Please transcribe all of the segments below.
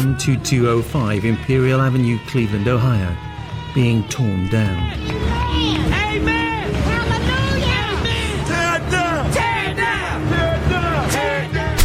12205 Imperial Avenue, Cleveland, Ohio, being torn down. Amen! Hallelujah! Tear it down! Tear it down! Tear it down!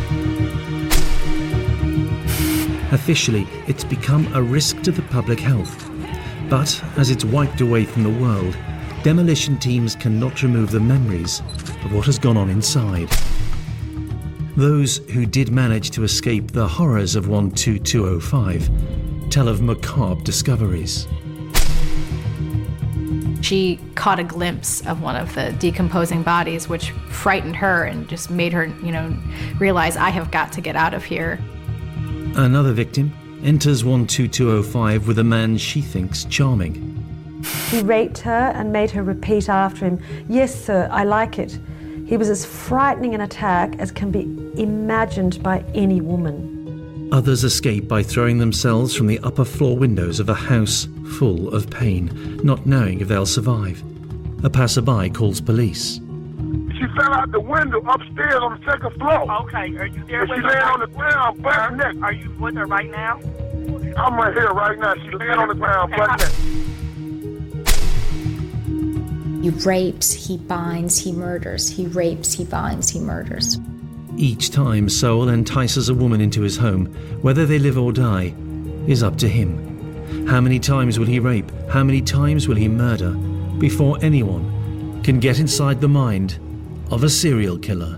Tear it down! Officially, it's become a risk to the public health. But as it's wiped away from the world, demolition teams cannot remove the memories of what has gone on inside. Those who did manage to escape the horrors of 12205 tell of macabre discoveries. She caught a glimpse of one of the decomposing bodies, which frightened her and just made her, realize, I have got to get out of here. Another victim enters 12205 with a man she thinks charming. He raped her and made her repeat after him, "Yes, sir, I like it." He was as frightening an attack as can be imagined by any woman. Others escape by throwing themselves from the upper floor windows of a house full of pain, not knowing if they'll survive. A passerby calls police. She fell out the window upstairs on the second floor. Okay, are you there with she her? laying on the ground, butt neck. Are you with her right now? I'm right here right now. She laying on the ground, butt neck. He rapes, he binds, he murders. He rapes, he binds, he murders. Each time Sowell entices a woman into his home, whether they live or die, is up to him. How many times will he rape? How many times will he murder before anyone can get inside the mind of a serial killer?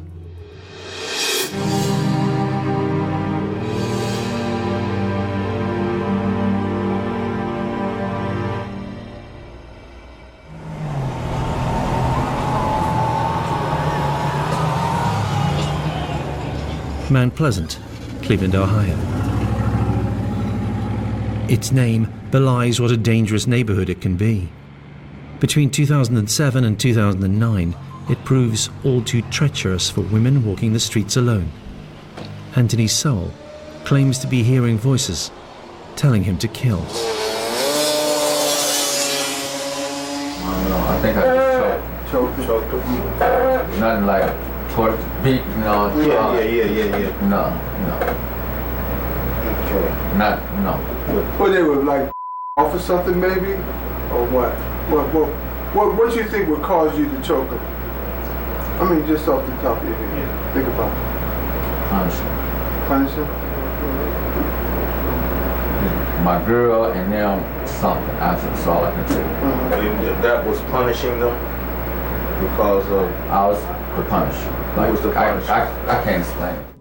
Mount Pleasant, Cleveland, Ohio. Its name belies what a dangerous neighborhood it can be. Between 2007 and 2009, it proves all too treacherous for women walking the streets alone. Anthony Sowell claims to be hearing voices telling him to kill. I think I choked him. Nothing like torch, beat, Yeah. No. Okay. No. Well, they were like off or something maybe? Or what? What do you think would cause you to choke him? I mean, just off the top of your head. Think about it. Punish him? My girl and them something. That's all I can say. That was punishing them because of... I was the punish. Like, was the punish? I can't explain it.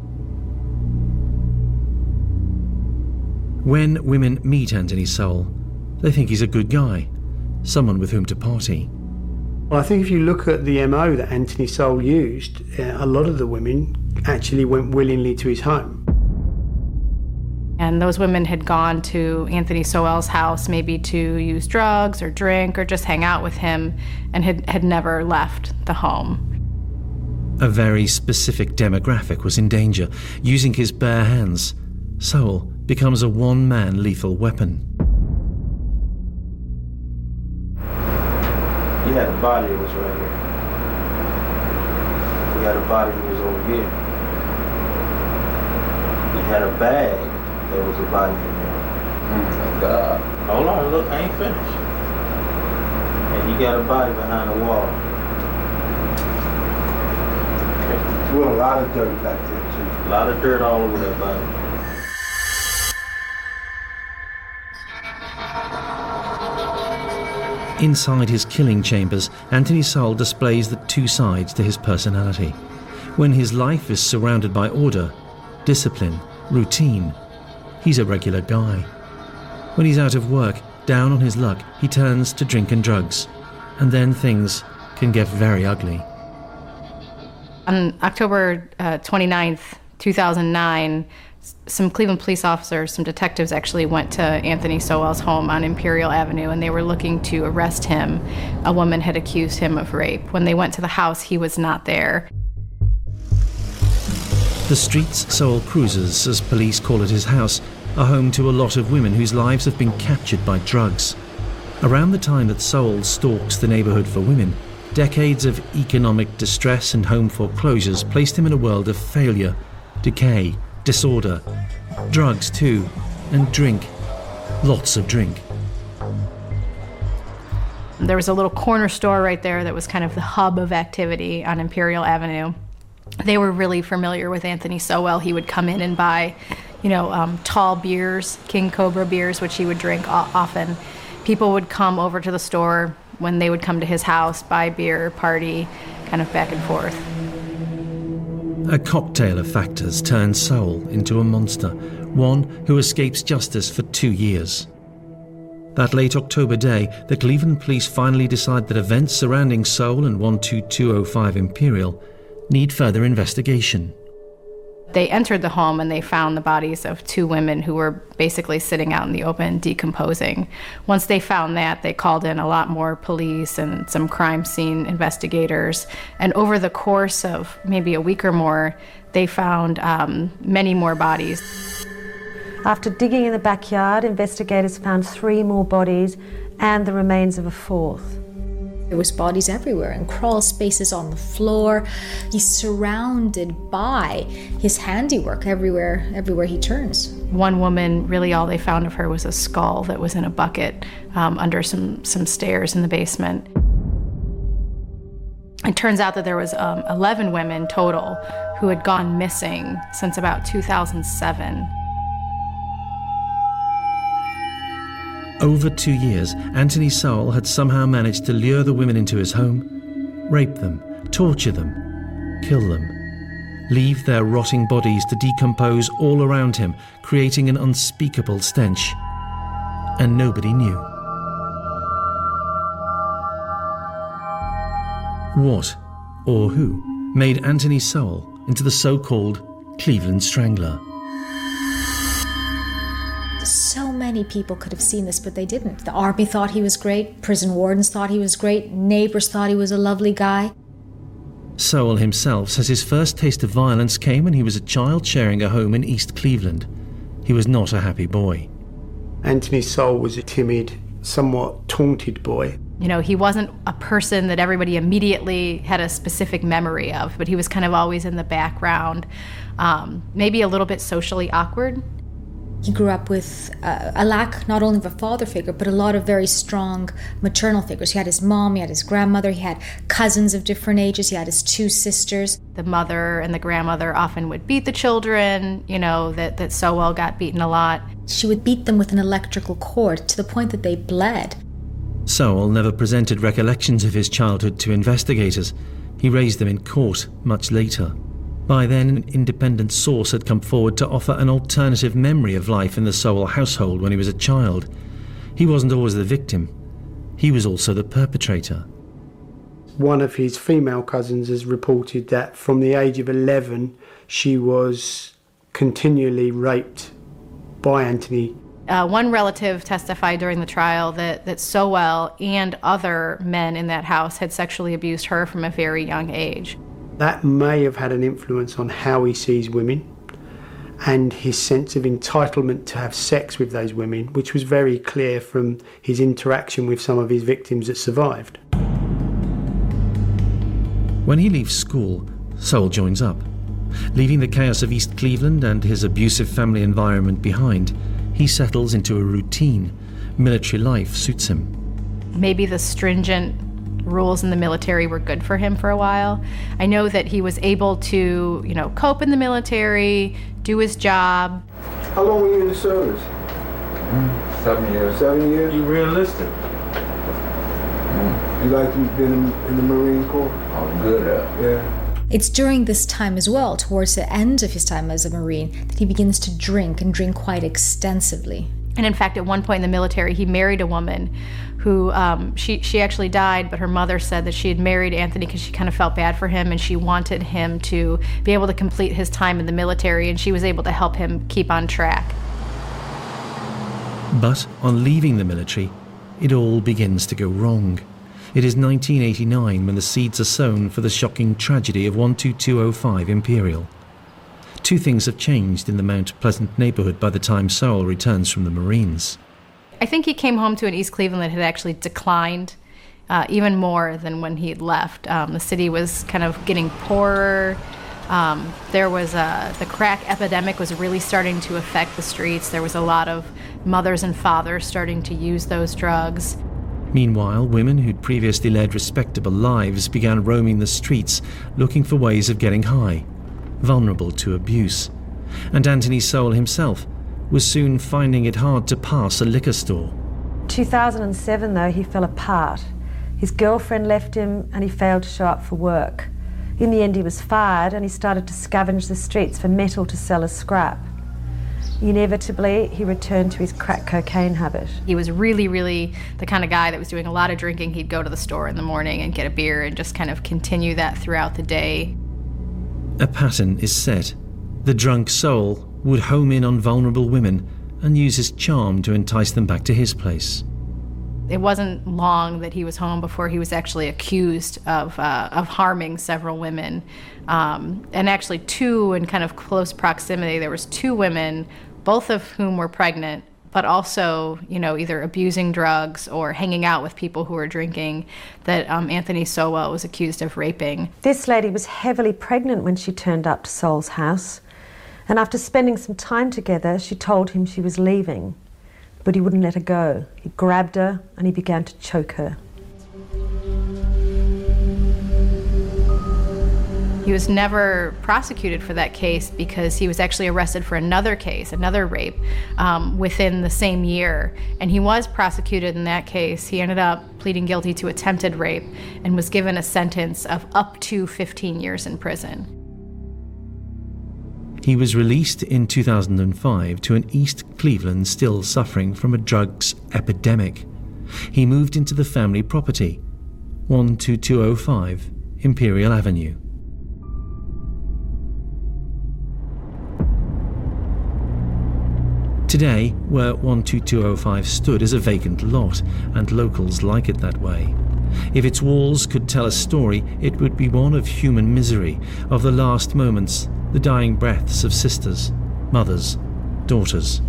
When women meet Anthony Sowell, they think he's a good guy, someone with whom to party. Well, I think if you look at the MO that Anthony Sowell used, a lot of the women actually went willingly to his home. And those women had gone to Anthony Sowell's house maybe to use drugs or drink or just hang out with him and had never left the home. A very specific demographic was in danger. Using his bare hands, Sowell becomes a one-man lethal weapon. You had a body that was right here. You had a body that was over here. You had a bag that was a body in there. Hold on, look, I ain't finished. And you got a body behind the wall. Well, a lot of dirt back there too. A lot of dirt all over that body. Inside his killing chambers, Anthony Sowell displays the two sides to his personality. When his life is surrounded by order, discipline, routine, he's a regular guy. When he's out of work, down on his luck, he turns to drink and drugs. And then things can get very ugly. On October 29th, 2009, some Cleveland police officers, some detectives actually went to Anthony Sowell's home on Imperial Avenue, and they were looking to arrest him. A woman had accused him of rape. When they went to the house, he was not there. The streets Sowell cruises, as police call it his house, are home to a lot of women whose lives have been captured by drugs. Around the time that Sowell stalks the neighborhood for women, decades of economic distress and home foreclosures placed him in a world of failure, decay, disorder, Drugs too, and drink. Lots of drink. There was a little corner store right there that was kind of the hub of activity on Imperial Avenue. They were really familiar with Anthony Sowell. He would come in and buy, tall beers, King Cobra beers, which he would drink often. People would come over to the store when they would come to his house, buy beer, party, kind of back and forth. A cocktail of factors turns Sowell into a monster, one who escapes justice for 2 years. That late October day, the Cleveland police finally decide that events surrounding Sowell and 12205 Imperial need further investigation. They entered the home and they found the bodies of 2 women who were basically sitting out in the open, decomposing. Once they found that, they called in a lot more police and some crime scene investigators. And over the course of maybe a week or more, they found many more bodies. After digging in the backyard, investigators found 3 more bodies and the remains of a 4th. There was bodies everywhere, in crawl spaces on the floor. He's surrounded by his handiwork everywhere he turns. One woman, really all they found of her was a skull that was in a bucket under some stairs in the basement. It turns out that there was 11 women total who had gone missing since about 2007. Over 2 years, Anthony Sowell had somehow managed to lure the women into his home, rape them, torture them, kill them, leave their rotting bodies to decompose all around him, creating an unspeakable stench. And nobody knew. What, or who, made Anthony Sowell into the so-called Cleveland Strangler? So many people could have seen this, but they didn't. The army thought he was great, prison wardens thought he was great, neighbors thought he was a lovely guy. Sowell himself says his first taste of violence came when he was a child sharing a home in East Cleveland. He was not a happy boy. Anthony Sowell was a timid, somewhat taunted boy. He wasn't a person that everybody immediately had a specific memory of, but he was kind of always in the background, maybe a little bit socially awkward. He grew up with a lack not only of a father figure, but a lot of very strong maternal figures. He had his mom, he had his grandmother, he had cousins of different ages, he had his 2 sisters. The mother and the grandmother often would beat the children, that Sowell got beaten a lot. She would beat them with an electrical cord to the point that they bled. Sowell never presented recollections of his childhood to investigators. He raised them in court much later. By then, an independent source had come forward to offer an alternative memory of life in the Sowell household when he was a child. He wasn't always the victim. He was also the perpetrator. One of his female cousins has reported that from the age of 11, she was continually raped by Anthony. One relative testified during the trial that Sowell and other men in that house had sexually abused her from a very young age. That may have had an influence on how he sees women and his sense of entitlement to have sex with those women, which was very clear from his interaction with some of his victims that survived. When he leaves school, Sowell joins up. Leaving the chaos of East Cleveland and his abusive family environment behind, he settles into a routine. Military life suits him. Maybe the stringent rules in the military were good for him for a while. I know that he was able to, cope in the military, do his job. How long were you in the service? 7 years. 7 years? You realistic. You like to be in the Marine Corps? I'm good at it. Yeah. It's during this time as well, towards the end of his time as a Marine, that he begins to drink and drink quite extensively. And in fact, at one point in the military, he married a woman who, she actually died, but her mother said that she had married Anthony because she kind of felt bad for him and she wanted him to be able to complete his time in the military, and she was able to help him keep on track. But on leaving the military, it all begins to go wrong. It is 1989 when the seeds are sown for the shocking tragedy of 12205 Imperial. 2 things have changed in the Mount Pleasant neighborhood by the time Sowell returns from the Marines. I think he came home to an East Cleveland that had actually declined even more than when he had left. The city was kind of getting poorer. There was the crack epidemic was really starting to affect the streets. There was a lot of mothers and fathers starting to use those drugs. Meanwhile, women who'd previously led respectable lives began roaming the streets looking for ways of getting high, vulnerable to abuse. And Anthony Sowell himself was soon finding it hard to pass a liquor store. 2007, though, he fell apart. His girlfriend left him and he failed to show up for work. In the end, he was fired and he started to scavenge the streets for metal to sell as scrap. Inevitably, he returned to his crack cocaine habit. He was really, really the kind of guy that was doing a lot of drinking. He'd go to the store in the morning and get a beer and just kind of continue that throughout the day. A pattern is set. The drunk Sowell would home in on vulnerable women and use his charm to entice them back to his place. It wasn't long that he was home before he was actually accused of harming several women. And actually two in kind of close proximity. There was two women, both of whom were pregnant, but also, either abusing drugs or hanging out with people who were drinking, that Anthony Sowell was accused of raping. This lady was heavily pregnant when she turned up to Sowell's house. And after spending some time together, she told him she was leaving. But he wouldn't let her go. He grabbed her and he began to choke her. He was never prosecuted for that case because he was actually arrested for another case, another rape, within the same year. And he was prosecuted in that case. He ended up pleading guilty to attempted rape and was given a sentence of up to 15 years in prison. He was released in 2005 to an East Cleveland still suffering from a drugs epidemic. He moved into the family property, 12205 Imperial Avenue. Today, where 12205 stood is a vacant lot, and locals like it that way. If its walls could tell a story, it would be one of human misery, of the last moments, the dying breaths of sisters, mothers, daughters.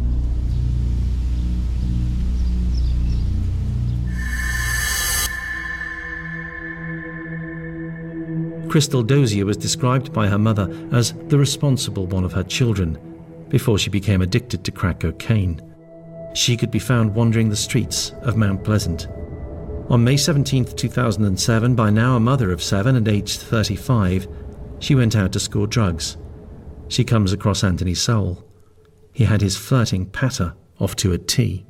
Crystal Dozier was described by her mother as the responsible one of her children before she became addicted to crack cocaine. She could be found wandering the streets of Mount Pleasant. On May 17, 2007, by now a mother of 7 and aged 35, she went out to score drugs. She comes across Anthony Sowell. He had his flirting patter off to a T.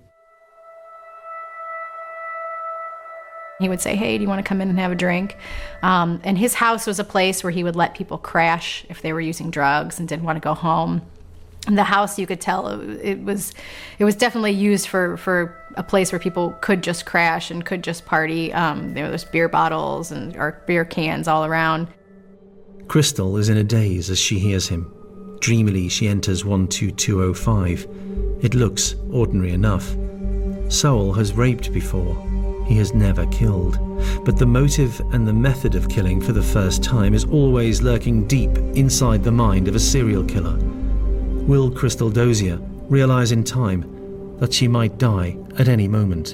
He would say, hey, do you want to come in and have a drink? And his house was a place where he would let people crash if they were using drugs and didn't want to go home. And the house, you could tell, it was definitely used for a place where people could just crash and could just party. There's beer bottles or beer cans all around. Crystal is in a daze as she hears him. Dreamily, she enters 12205. It looks ordinary enough. Sowell has raped before. He has never killed. But the motive and the method of killing for the first time is always lurking deep inside the mind of a serial killer. Will Crystal Dozier realize in time that she might die at any moment?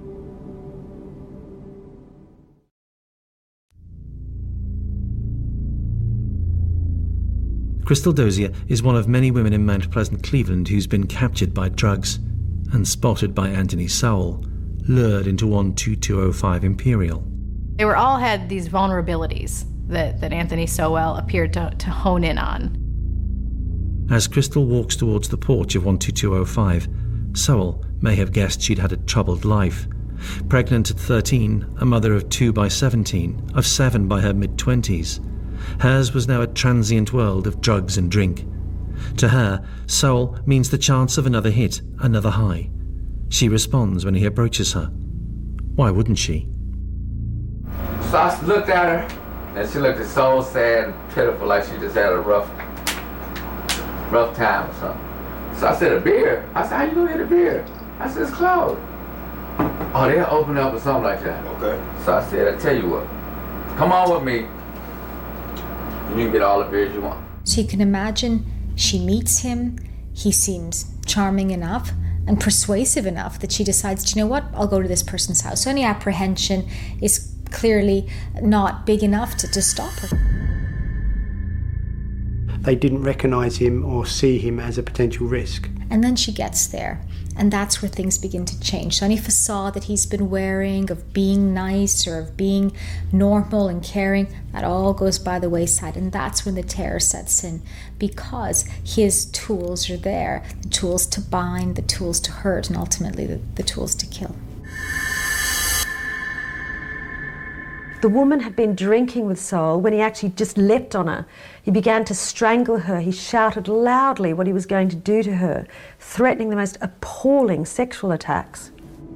Crystal Dozier is one of many women in Mount Pleasant, Cleveland, who's been captured by drugs and spotted by Anthony Sowell, lured into 12205 Imperial. They all had these vulnerabilities that Anthony Sowell appeared to hone in on. As Crystal walks towards the porch of 12205, Sowell may have guessed she'd had a troubled life. Pregnant at 13, a mother of 2 by 17, of 7 by her mid-20s. Hers was now a transient world of drugs and drink. To her, Sowell means the chance of another hit, another high. She responds when he approaches her. Why wouldn't she? So I looked at her, and she looked so sad and pitiful, like she just had a rough time or something. So I said, a beer? I said, how you gonna get a beer? I said, it's closed. Oh, they'll open up or something like that. Okay. So I said, I tell you what, come on with me, and you can get all the beers you want. So you can imagine she meets him, he seems charming enough and persuasive enough that she decides, you know what, I'll go to this person's house. So any apprehension is clearly not big enough to stop her. They didn't recognise him or see him as a potential risk. And then she gets there, and that's where things begin to change. So any facade that he's been wearing of being nice or of being normal and caring, that all goes by the wayside. And that's when the terror sets in, because his tools are there. The tools to bind, the tools to hurt, and ultimately the tools to kill. The woman had been drinking with Sol when he actually just leapt on her. He began to strangle her. He shouted loudly what he was going to do to her, threatening the most appalling sexual attacks.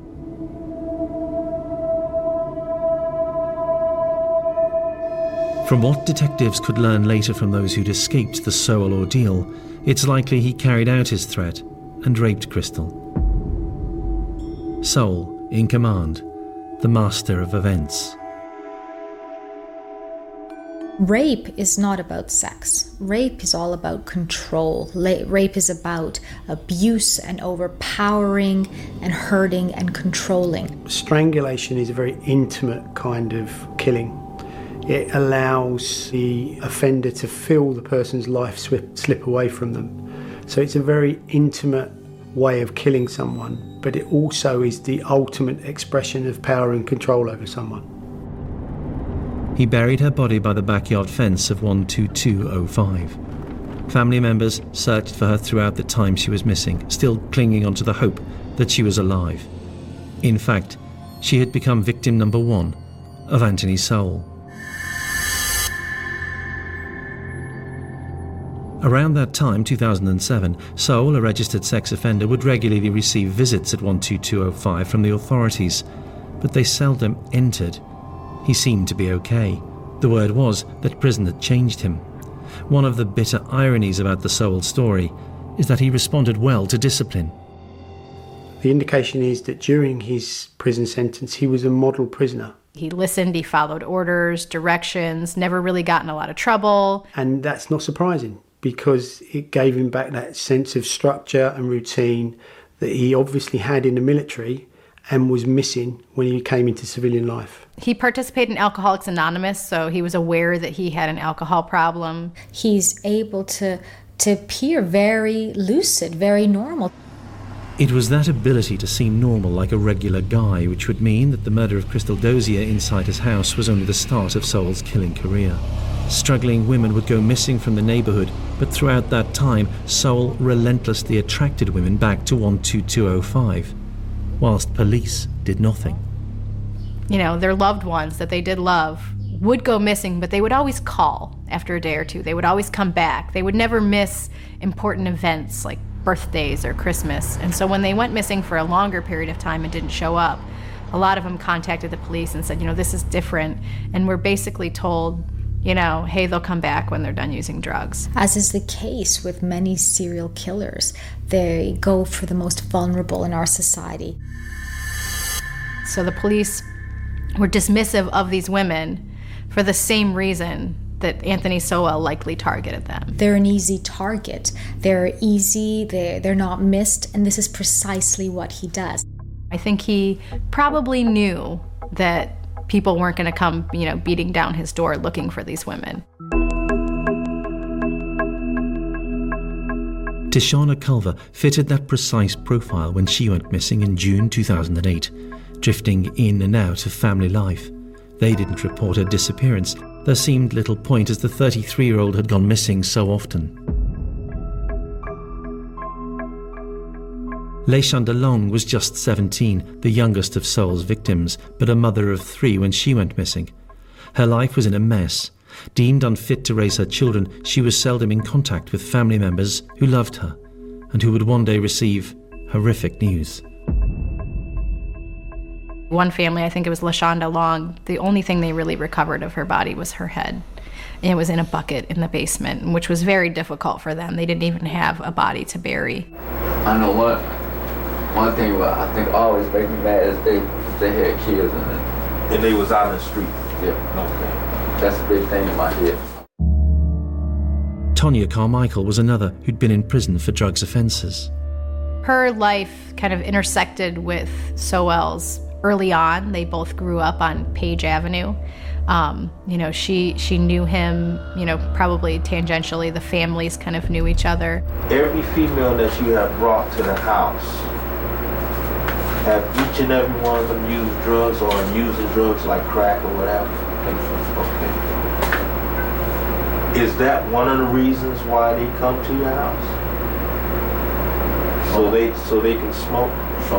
From what detectives could learn later from those who'd escaped the Sowell ordeal, it's likely he carried out his threat and raped Crystal. Sowell, in command, the master of events. Rape is not about sex. Rape is all about control. Rape is about abuse and overpowering and hurting and controlling. Strangulation is a very intimate kind of killing. It allows the offender to feel the person's life slip away from them. So it's a very intimate way of killing someone, but it also is the ultimate expression of power and control over someone. He buried her body by the backyard fence of 12205. Family members searched for her throughout the time she was missing, still clinging onto the hope that she was alive. In fact, she had become victim number 1 of Anthony Sowell. Around that time, 2007, Sowell, a registered sex offender, would regularly receive visits at 12205 from the authorities, but they seldom entered. He seemed to be okay. The word was that prison had changed him. One of the bitter ironies about the Sowell story is that he responded well to discipline. The indication is that during his prison sentence, he was a model prisoner. He listened, he followed orders, directions, never really got in a lot of trouble. And that's not surprising, because it gave him back that sense of structure and routine that he obviously had in the military and was missing when he came into civilian life. He participated in Alcoholics Anonymous, so he was aware that he had an alcohol problem. He's able to appear very lucid, very normal. It was that ability to seem normal, like a regular guy, which would mean that the murder of Crystal Dozier inside his house was only the start of Sowell's killing career. Struggling women would go missing from the neighbourhood, but throughout that time, Sowell relentlessly attracted women back to 12205. Whilst police did nothing. You know, their loved ones that they did love would go missing, but they would always call after a day or two. They would always come back. They would never miss important events like birthdays or Christmas. And so when they went missing for a longer period of time and didn't show up, a lot of them contacted the police and said, you know, this is different. And we're basically told, you know, hey, they'll come back when they're done using drugs. As is the case with many serial killers, they go for the most vulnerable in our society. So the police were dismissive of these women for the same reason that Anthony Sowell likely targeted them. They're an easy target. They're easy, they're not missed, and this is precisely what he does. I think he probably knew that people weren't going to come, you know, beating down his door looking for these women. Tishana Culver fitted that precise profile when she went missing in June 2008, drifting in and out of family life. They didn't report her disappearance. There seemed little point as the 33-year-old had gone missing so often. Leyshanda Long was just 17, the youngest of Sowell's victims, but a mother of 3 when she went missing. Her life was in a mess. Deemed unfit to raise her children, she was seldom in contact with family members who loved her and who would one day receive horrific news. One family, I think it was Leyshanda Long, the only thing they really recovered of her body was her head. And it was in a bucket in the basement, which was very difficult for them. They didn't even have a body to bury. I know one thing I think always makes me mad is they had kids in it. And they was out in the street? Yeah. Okay. That's a big thing in my head. Tonya Carmichael was another who'd been in prison for drugs offences. Her life kind of intersected with Sowell's early on. They both grew up on Page Avenue. She knew him, probably tangentially. The families kind of knew each other. Every female that you have brought to the house, have each and every one of them used drugs or are using drugs like crack or whatever? Okay. Is that one of the reasons why they come to your house? So they can smoke?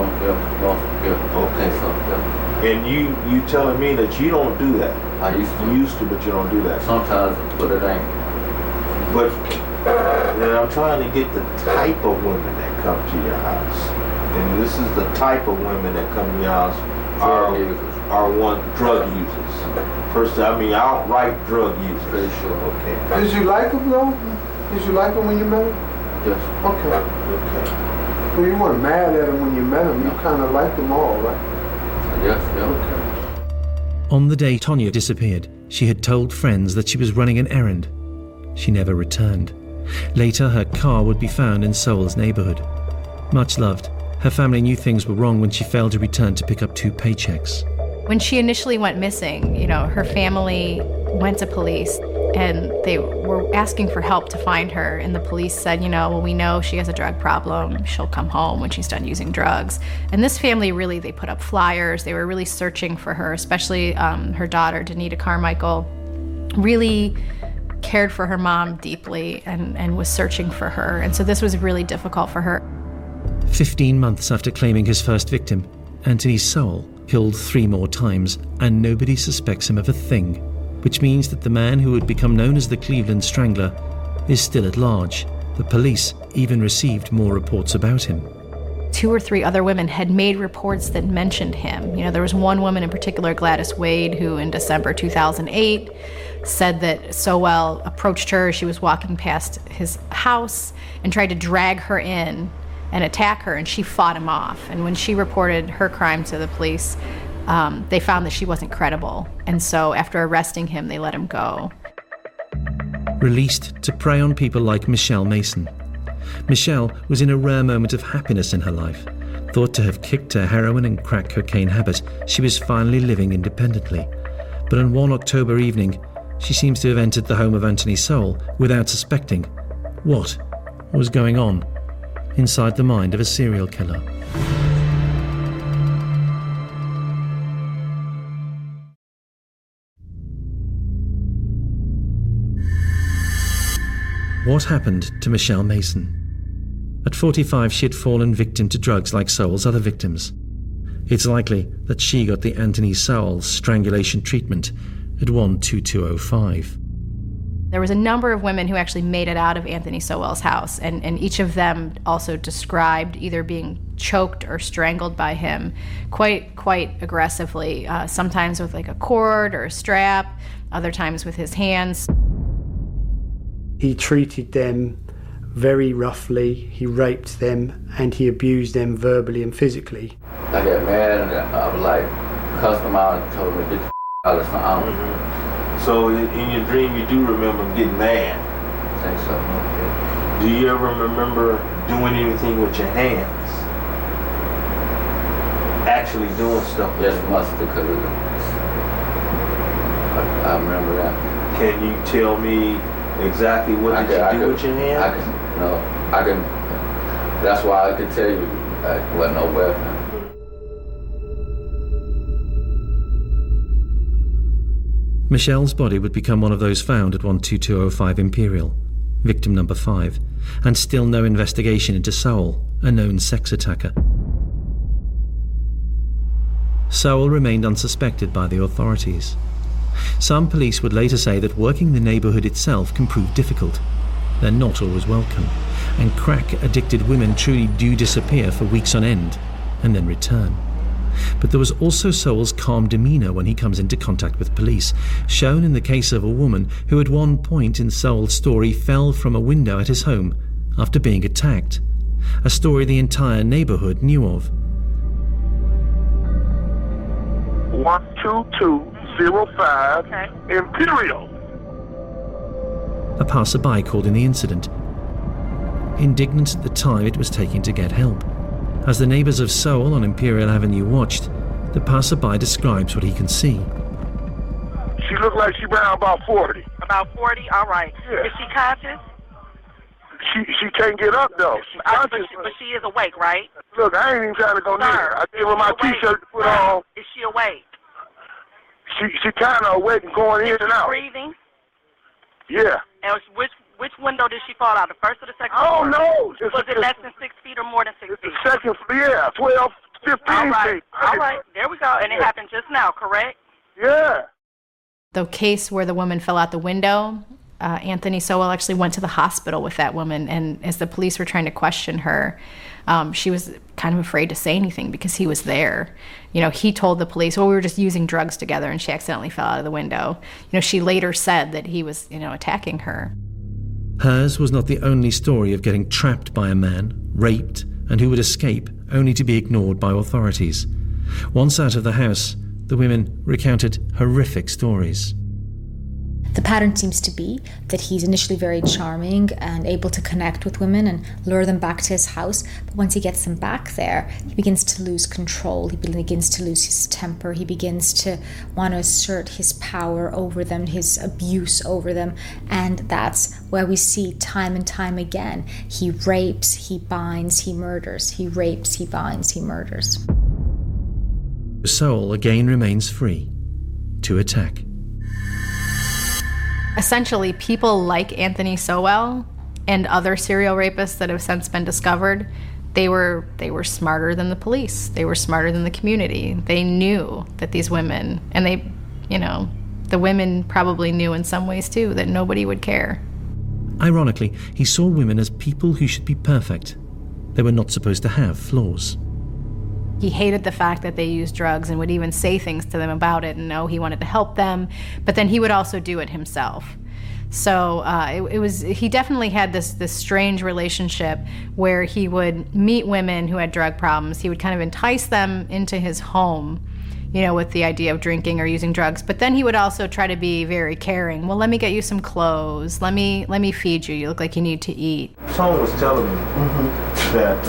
Yeah. Okay. And you telling me that you don't do that? I used to, but you don't do that. Sometimes, but it ain't. But I'm trying to get the type of women that come to your house. And this is the type of women that come to your house are drug users. Outright drug users. Pretty sure. Okay. Did you like them though? Did you like them when you met them? Yes. Okay. Well, you weren't mad at them when you met them. You kind of liked them all, right? Yes. Okay. On the day Tonya disappeared, she had told friends that she was running an errand. She never returned. Later, her car would be found in Seoul's neighborhood. Much loved, her family knew things were wrong when she failed to return to pick up 2 paychecks. When she initially went missing, her family went to police and they were asking for help to find her. And the police said, we know she has a drug problem. She'll come home when she's done using drugs. And this family really, they put up flyers. They were really searching for her, especially her daughter, Danita Carmichael, really cared for her mom deeply and was searching for her. And so this was really difficult for her. 15 months after claiming his first victim, Anthony Sowell killed 3 more times, and nobody suspects him of a thing, which means that the man who would become known as the Cleveland Strangler is still at large. The police even received more reports about him. 2 or 3 other women had made reports that mentioned him. There was one woman in particular, Gladys Wade, who in December 2008 said that Sowell approached her. She was walking past his house and tried to drag her in and attack her, and she fought him off. And when she reported her crime to the police, they found that she wasn't credible. And so after arresting him, they let him go. Released to prey on people like Michelle Mason. Michelle was in a rare moment of happiness in her life. Thought to have kicked her heroin and crack cocaine habit, she was finally living independently. But on one October evening, she seems to have entered the home of Anthony Sowell without suspecting what was going on inside the mind of a serial killer. What happened to Michelle Mason? At 45, she had fallen victim to drugs like Sowell's other victims. It's likely that she got the Anthony Sowell strangulation treatment at 12205. There was a number of women who actually made it out of Anthony Sowell's house, and each of them also described either being choked or strangled by him quite aggressively, sometimes with like a cord or a strap, other times with his hands. He treated them very roughly, he raped them, and he abused them verbally and physically. I got mad and I was like, cussed him out and told him to get the out of something. So in your dream, you do remember getting mad? I think so. Okay. Do you ever remember doing anything with your hands? Actually doing stuff? Yes, must, because I remember that. Can you tell me exactly what did you do with your hands? I can. That's why I could tell you it wasn't no weapon. Michelle's body would become one of those found at 12205 Imperial, victim number 5, and still no investigation into Sowell, a known sex attacker. Sowell remained unsuspected by the authorities. Some police would later say that working the neighborhood itself can prove difficult. They're not always welcome, and crack-addicted women truly do disappear for weeks on end and then return. But there was also Sowell's calm demeanor when he comes into contact with police, shown in the case of a woman who at one point in Sowell's story fell from a window at his home after being attacked, a story the entire neighborhood knew of. 12205 Imperial. A passerby called in the incident. Indignant at the time it was taking to get help. As the neighbors of Sowell on Imperial Avenue watched, the passerby describes what he can see. She look like she around about 40. About 40? All right. Yeah. Is she conscious? She can't get up, though. But she is awake, right? Look, I ain't even trying to go near her. I gave her my T-shirt to put on. Is she awake? She kind of awake and going in and out. Breathing? Yeah. And which window did she fall out? The first or the second? I don't know. Was it less than 6 feet or more than 6 feet? The second, yeah, 12, 15 All right. feet. All right. There we go. And it happened just now, correct? Yeah. The case where the woman fell out the window, Anthony Sowell actually went to the hospital with that woman, and as the police were trying to question her, she was kind of afraid to say anything because he was there. You know, he told the police, well, we were just using drugs together, and she accidentally fell out of the window. You know, she later said that he was, attacking her. Hers was not the only story of getting trapped by a man, raped, and who would escape only to be ignored by authorities. Once out of the house, the women recounted horrific stories. The pattern seems to be that he's initially very charming and able to connect with women and lure them back to his house. But once he gets them back there, he begins to lose control. He begins to lose his temper. He begins to want to assert his power over them, his abuse over them. And that's where we see time and time again. He rapes, he binds, he murders. He rapes, he binds, he murders. Sowell again remains free to attack. Essentially, people like Anthony Sowell and other serial rapists that have since been discovered, they were smarter than the police. They were smarter than the community. They knew that these women, and the women probably knew in some ways too, that nobody would care. Ironically, he saw women as people who should be perfect. They were not supposed to have flaws. He hated the fact that they used drugs and would even say things to them about it, and know he wanted to help them, but then he would also do it himself. So he definitely had this strange relationship where he would meet women who had drug problems. He would kind of entice them into his home, with the idea of drinking or using drugs. But then he would also try to be very caring. Well, let me get you some clothes. Let me feed you. You look like you need to eat. Someone was telling me that,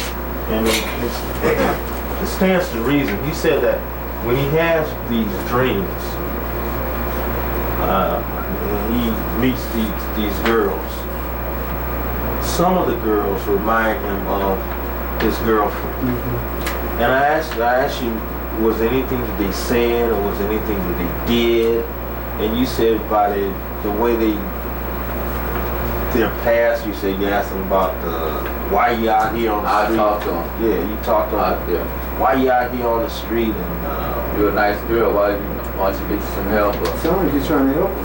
and it stands to reason. He said that when he has these dreams, when he meets these girls, some of the girls remind him of his girlfriend. And I asked you, was anything that they said or was anything that they did? And you said by the way their past, you said you asked them about why you out here on the street. I talked to them. Yeah, you talked to them. Yeah. Why you out here on the street and you're a nice girl. Why don't you get you some help? Somebody's trying to help him.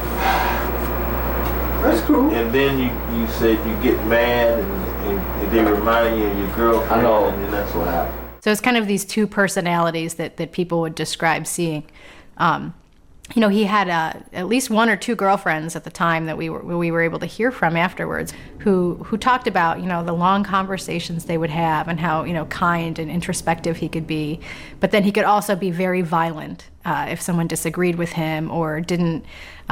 That's cool. And then you said you get mad and they remind you of your girlfriend. I know. And then that's what happened. So it's kind of these two personalities that people would describe seeing. He had at least one or two girlfriends at the time that we were able to hear from afterwards who talked about, the long conversations they would have and how, kind and introspective he could be. But then he could also be very violent if someone disagreed with him or didn't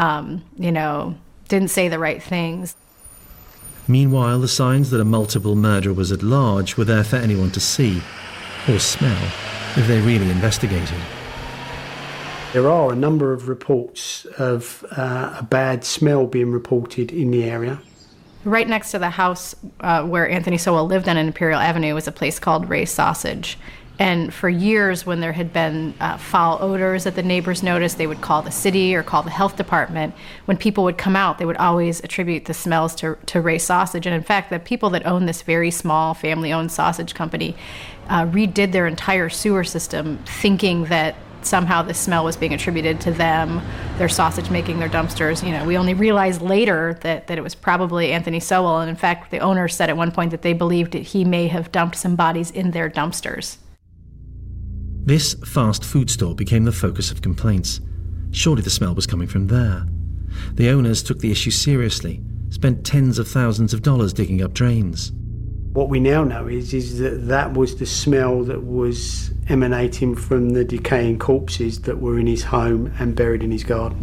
say the right things. Meanwhile, the signs that a multiple murderer was at large were there for anyone to see or smell if they really investigated. There are a number of reports of a bad smell being reported in the area. Right next to the house where Anthony Sowell lived on Imperial Avenue was a place called Ray's Sausage. And for years, when there had been foul odors that the neighbors noticed, they would call the city or call the health department. When people would come out, they would always attribute the smells to Ray's Sausage. And in fact, the people that owned this very small family-owned sausage company redid their entire sewer system thinking that somehow the smell was being attributed to them, their sausage making, their dumpsters. We only realized later that it was probably Anthony Sowell. And in fact, the owner said at one point that they believed that he may have dumped some bodies in their dumpsters. This fast food store became the focus of complaints. Surely the smell was coming from there. The owners took the issue seriously, spent tens of thousands of dollars digging up drains. What we now know is that was the smell that was emanating from the decaying corpses that were in his home and buried in his garden.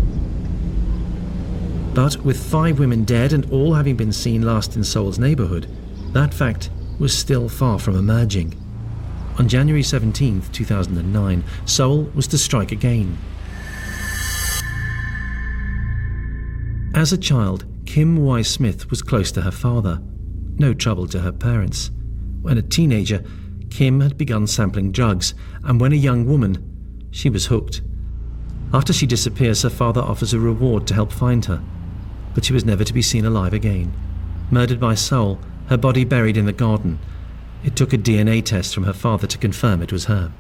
But with 5 women dead and all having been seen last in Sowell's neighbourhood, that fact was still far from emerging. On January 17, 2009, Sowell was to strike again. As a child, Kim Wise Smith was close to her father, no trouble to her parents. When a teenager, Kim had begun sampling drugs, and when a young woman, she was hooked. After she disappears, her father offers a reward to help find her, but she was never to be seen alive again. Murdered by Soul, her body buried in the garden. It took a DNA test from her father to confirm it was her.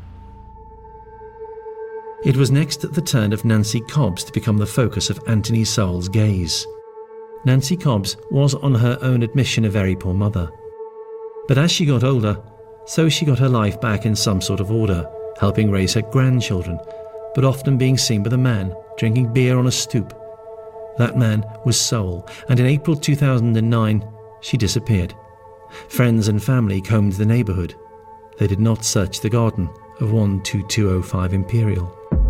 It was next the turn of Nancy Cobbs to become the focus of Anthony Soul's gaze. Nancy Cobbs was, on her own admission, a very poor mother. But as she got older, so she got her life back in some sort of order, helping raise her grandchildren, but often being seen with a man drinking beer on a stoop. That man was Soul, and in April 2009, she disappeared. Friends and family combed the neighbourhood. They did not search the garden of 12205 Imperial.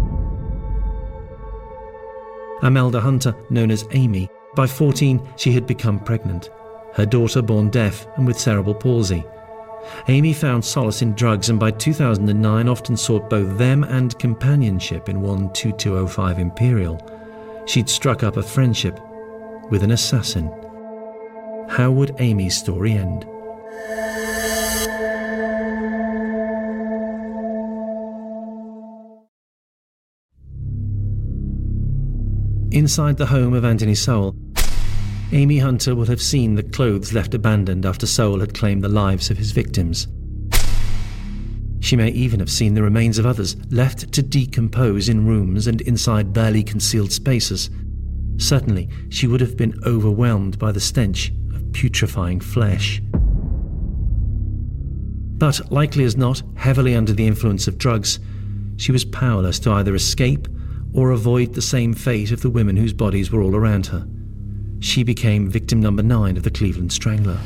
Amelda Hunter, known as Amy, by 14 she had become pregnant. Her daughter born deaf and with cerebral palsy. Amy found solace in drugs and by 2009 often sought both them and companionship in 12205 Imperial. She'd struck up a friendship with an assassin. How would Amy's story end? Inside the home of Anthony Soul, Amy Hunter will have seen the clothes left abandoned after Soul had claimed the lives of his victims. She may even have seen the remains of others left to decompose in rooms and inside barely concealed spaces. Certainly, she would have been overwhelmed by the stench of putrefying flesh. But, likely as not, heavily under the influence of drugs, she was powerless to either escape or avoid the same fate of the women whose bodies were all around her. She became victim number 9 of the Cleveland Strangler.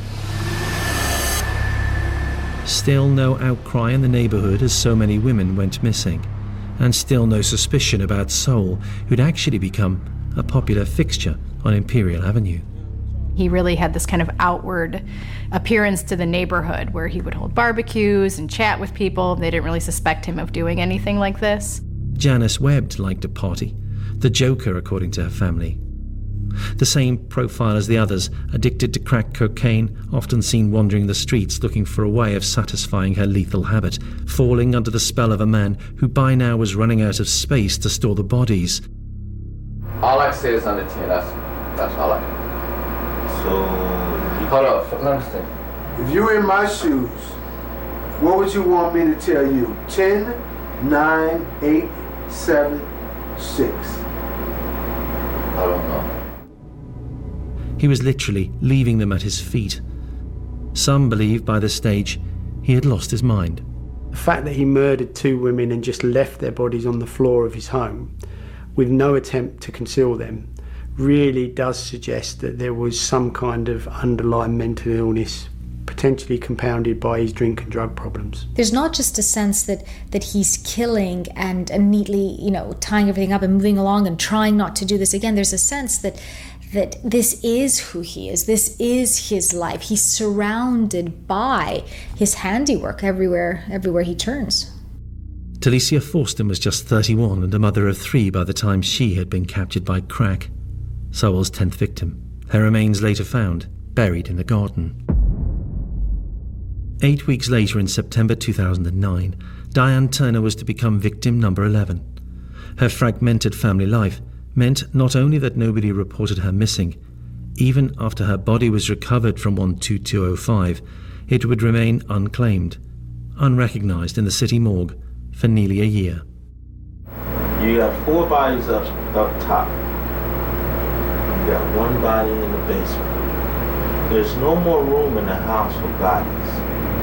Still no outcry in the neighbourhood as so many women went missing, and still no suspicion about Soul, who'd actually become a popular fixture on Imperial Avenue. He really had this kind of outward appearance to the neighborhood where he would hold barbecues and chat with people. They didn't really suspect him of doing anything like this. Janice Webb liked a party, the joker according to her family. The same profile as the others, addicted to crack cocaine, often seen wandering the streets looking for a way of satisfying her lethal habit, falling under the spell of a man who by now was running out of space to store the bodies. All I say is under 10, that's all I can. So, hold up, let me see. If you were in my shoes, what would you want me to tell you? 10, 9, 8, 7, 6. I don't know. He was literally leaving them at his feet. Some believe by this stage he had lost his mind. The fact that he murdered 2 women and just left their bodies on the floor of his home with no attempt to conceal them really does suggest that there was some kind of underlying mental illness, potentially compounded by his drink and drug problems. There's not just a sense that he's killing and neatly, tying everything up and moving along and trying not to do this again. There's a sense that this is who he is. This is his life. He's surrounded by his handiwork everywhere he turns. Talicia Forston was just 31 and a mother of 3 by the time she had been captured by crack. Soul's 10th victim. Her remains later found, buried in the garden. 8 weeks later, in September 2009, Diane Turner was to become victim number 11. Her fragmented family life meant not only that nobody reported her missing, even after her body was recovered from 12205, it would remain unclaimed, unrecognised in the city morgue for nearly a year. You got 4 bodies up top. You got 1 body in the basement. There's no more room in the house for bodies.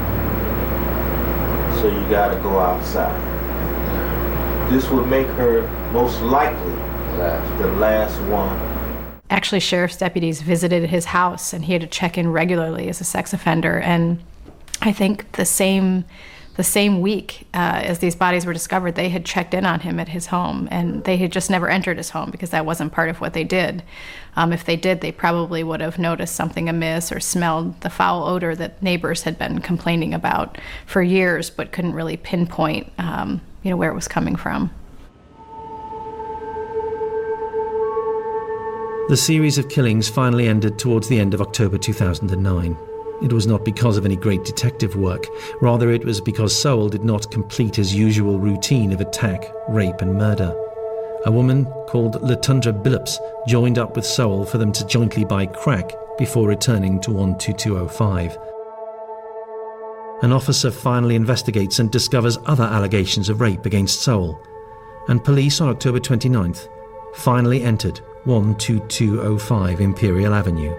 So you gotta go outside. This would make her most likely the last one. Actually, sheriff's deputies visited his house and he had to check in regularly as a sex offender. And I think the same week as these bodies were discovered, they had checked in on him at his home, and they had just never entered his home because that wasn't part of what they did. If they did, they probably would have noticed something amiss or smelled the foul odor that neighbors had been complaining about for years, but couldn't really pinpoint, where it was coming from. The series of killings finally ended towards the end of October 2009. It was not because of any great detective work. Rather, it was because Sowell did not complete his usual routine of attack, rape and murder. A woman called Latundra Billups joined up with Sowell for them to jointly buy crack before returning to 12205. An officer finally investigates and discovers other allegations of rape against Sowell, and police on October 29th finally entered 12205 Imperial Avenue.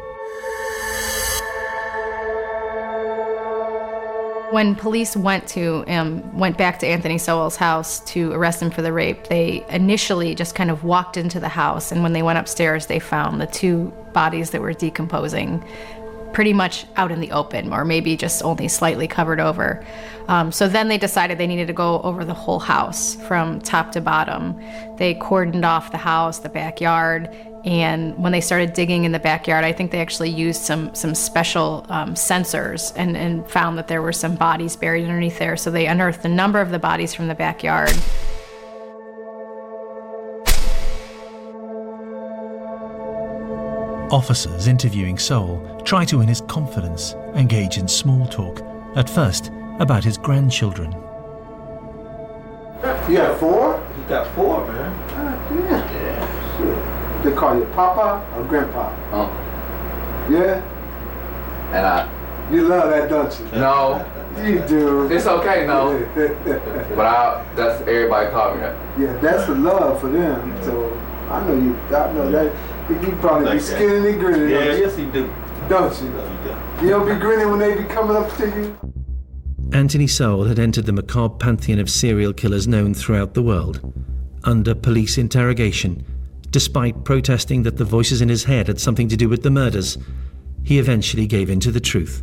When police went back to Anthony Sowell's house to arrest him for the rape, they initially just kind of walked into the house, and when they went upstairs, they found the two bodies that were decomposing pretty much out in the open, or maybe just only slightly covered over. So then they decided they needed to go over the whole house from top to bottom. They cordoned off the house, the backyard, and when they started digging in the backyard, I think they actually used some special sensors and found that there were some bodies buried underneath there. So they unearthed a number of the bodies from the backyard. Officers interviewing Sowell try to win his confidence, engage in small talk, at first about his grandchildren. You got 4? He got 4, man. Yeah. Shit. They call you Papa or Grandpa? Yeah? And you love that, don't you? No. You do. It's okay, no. But that's everybody call me that. Yeah, that's the love for them. So I know that. You probably be skinning and grinning. Yeah, yes he do. Don't you? You don't be grinning when they be coming up to you? Anthony Sowell had entered the macabre pantheon of serial killers known throughout the world. Under police interrogation, despite protesting that the voices in his head had something to do with the murders, he eventually gave in to the truth.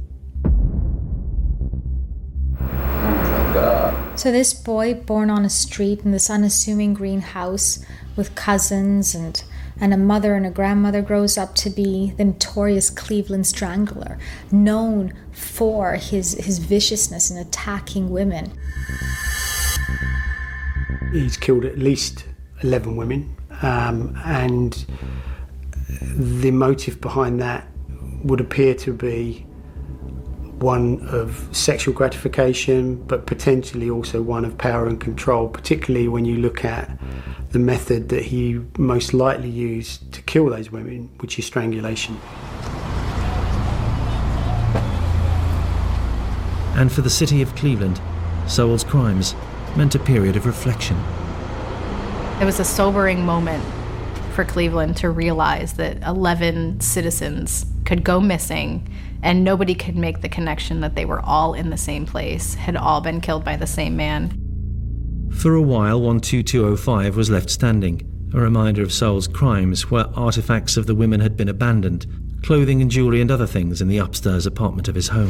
So this boy, born on a street in this unassuming green house with cousins and a mother and a grandmother, grows up to be the notorious Cleveland Strangler, known for his viciousness in attacking women. He's killed at least 11 women, and the motive behind that would appear to be one of sexual gratification, but potentially also one of power and control, particularly when you look at the method that he most likely used to kill those women, which is strangulation. And for the city of Cleveland, Sowell's crimes meant a period of reflection. It was a sobering moment for Cleveland to realize that 11 citizens could go missing and nobody could make the connection that they were all in the same place, had all been killed by the same man. For a while, 12205 was left standing, a reminder of Sowell's crimes, where artifacts of the women had been abandoned, clothing and jewellery and other things in the upstairs apartment of his home.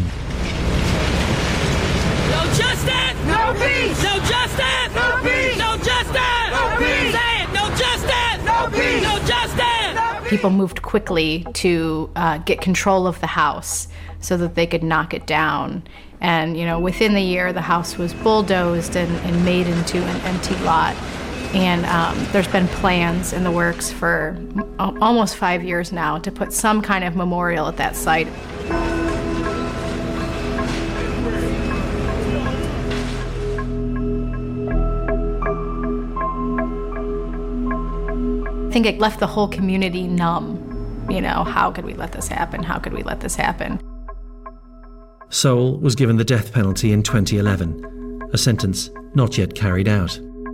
No justice! No peace! No justice! No peace! No justice! No peace! Say it! No justice! No peace! No justice! People moved quickly to get control of the house so that they could knock it down. And, within the year, the house was bulldozed and made into an empty lot. And there's been plans in the works for almost 5 years now to put some kind of memorial at that site. I think it left the whole community numb. How could we let this happen? How could we let this happen? Sowell was given the death penalty in 2011, a sentence not yet carried out.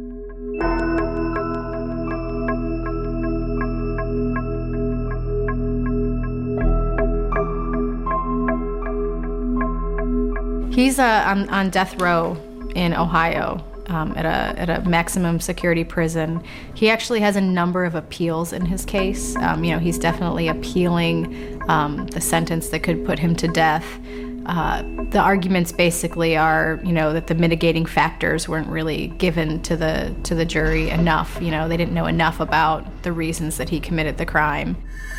He's on death row in Ohio at a maximum security prison. He actually has a number of appeals in his case. He's definitely appealing the sentence that could put him to death. The arguments basically are, that the mitigating factors weren't really given to the jury enough. They didn't know enough about the reasons that he committed the crime.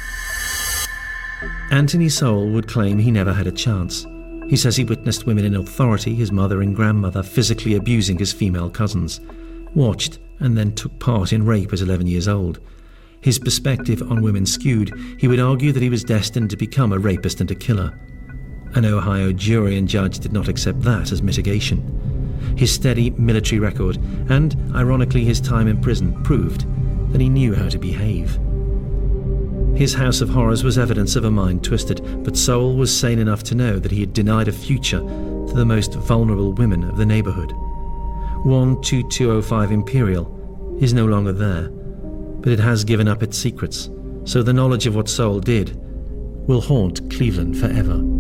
Anthony Sowell would claim he never had a chance. He says he witnessed women in authority, his mother and grandmother, physically abusing his female cousins, watched and then took part in rape as 11 years old. His perspective on women skewed, he would argue that he was destined to become a rapist and a killer. An Ohio jury and judge did not accept that as mitigation. His steady military record and, ironically, his time in prison proved that he knew how to behave. His house of horrors was evidence of a mind twisted, but Sowell was sane enough to know that he had denied a future to the most vulnerable women of the neighborhood. 12205 Imperial is no longer there, but it has given up its secrets, so the knowledge of what Sowell did will haunt Cleveland forever.